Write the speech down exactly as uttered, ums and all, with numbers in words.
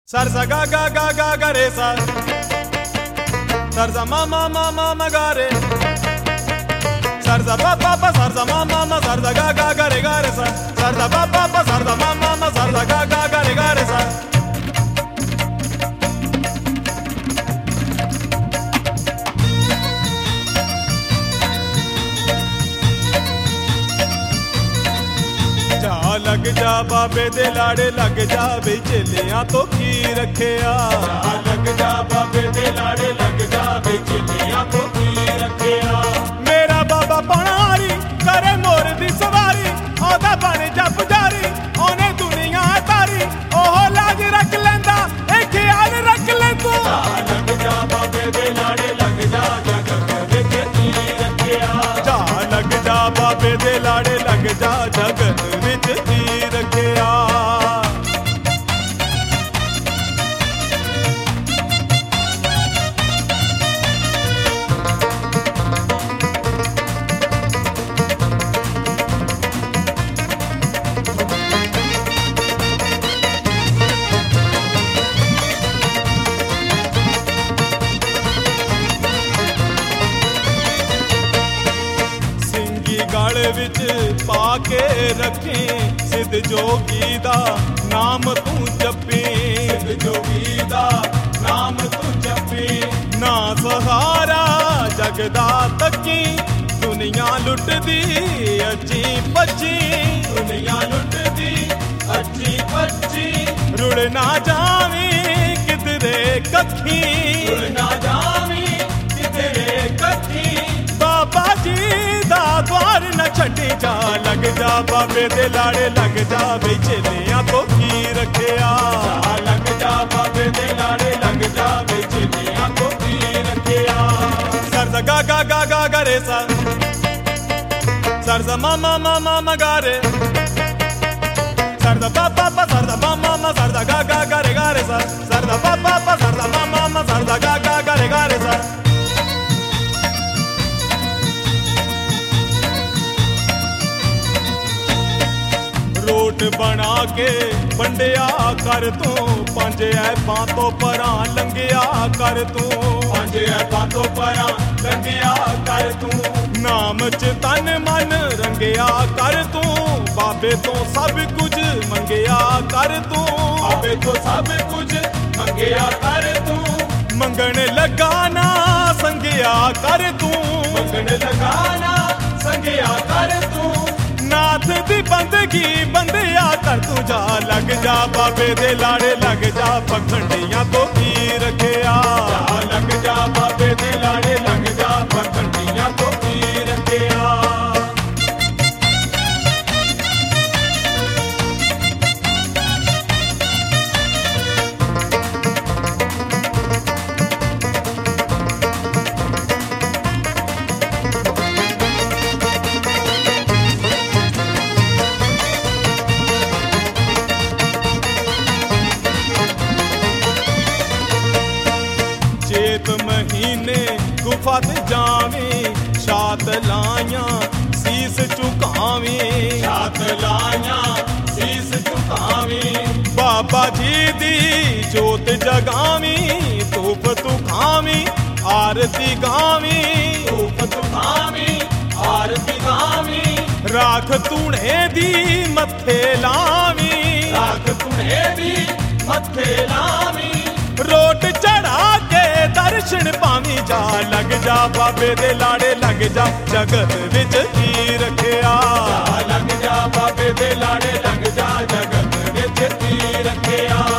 Sarsa ga ga ga ga ga re sa, sarsa ma ma ma ma ma ga re, sarsa pa pa pa sarsa ma ma ma sarsa ga ga ga re ga re sa, sarsa pa pa pa sarsa ma ma ma sarsa ga ga ga re ga re sa. लग जा बाबे दे लाड़े लग जा बई चेलियां तो की रखिया लग जा बाबे दे लाड़े लग जा बई चेलियां तो की रखिया मेरा बाबा पणारी करे मोर दी सवारी ओदा बन जा पुजारी ओने दुनिया तारी ओह लाज रख लेंदा ए ख्याल रख ले तू लग जा बाबे दे लाड़े लग जा जगत विच की रखिया जा लग जा बाबे दे लाड़े लग जा जगत विच की रखिया गल विच पा के रखी सिद्ध जोगी दा नाम तू जपी सिद्ध जोगी दा नाम तू जपी ना सहारा जगदा तकी दुनिया लुटदी अच्छी पची दुनिया लुटदी अच्छी पची रुड़ ना जावी किधरे कखी रुड़ ना जावी किधरे कखी बाबा जी दा द्वार न छड्डी जा लग जा बाबे दे लाड़े लग जा बई चेलियां तो की रखिया लग जा बाबे दे लाड़े लग जा बई चेलियां तो की रखिया सरसा गा गा गा गा गा रे सा सरसा मा मा मा मा मा गा रे सरसा पा पा पा सरसा मा मा मा सरसा गा गा गा रे गा रे सा सरसा पा पा पा सरसा मा मा मा सरसा गा गा गा रे गा रे सा रोट बना के वंडिया कर तू पंज ऐपां तो परां लंघिया कर तू पंज ऐपां तो परां लंघिया कर तू नाम च तन मन रंगिया कर तू बाबे तो सब कुछ मंगिया कर तू बाबे तो सब कुछ मंगिया कर तू मंगण लगाना संगिया कर तू मंगण लगाना संगिया कर तू नाथ दी बंदगी बंदिया कर तू जा लग जा बाबे दे लाड़े लग जा पखंडियां तो की रखिया लग जा बाबे दे लाड़े लग जा पखंडियां तो की रखिया चेत महीने गुफा ते जावी शात लाइयां सीस झुकावी शात लाइयां सीस झुकावी बाबा जी दी जोत जगावी धूप तू खावी आरती गावी धूप तू खावी आरती गावी राख तूने दी मथे लावी राख तूने दी मथे लावी रोट चढ़ा के दर्शन पावी जा लग जा बाबे दे लाड़े लग जा जगत विच की रखिया लग जा बाबे दे लाड़े लग जा जगत विच की रखिया।